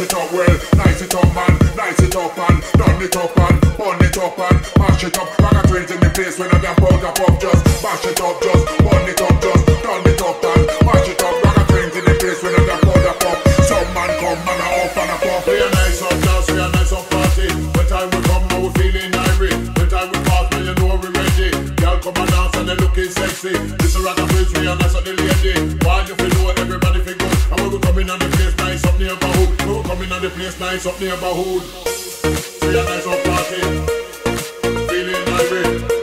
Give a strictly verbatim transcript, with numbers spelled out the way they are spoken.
nice it up well, nice it up man, nice it up and done it up and burn it up and mash it up. Ragga twins in the place when I can powder puff, just mash it up, just burn it up, just done it up and mash it up. Ragga twins in the place when I can powder puff. Some man come and a off and a puff. We a nice up dance, we a nice up party. When time will come, now we feeling irate. When time will pass, now you know we ready. Girl come and dance and they looking sexy. This a Ragga twins, we a nice up the lady. While you feel know everybody feel good. And when we coming on the place nice up neighborhood. We we coming on the place nice up neighborhood. We a nice up party, feeling irate.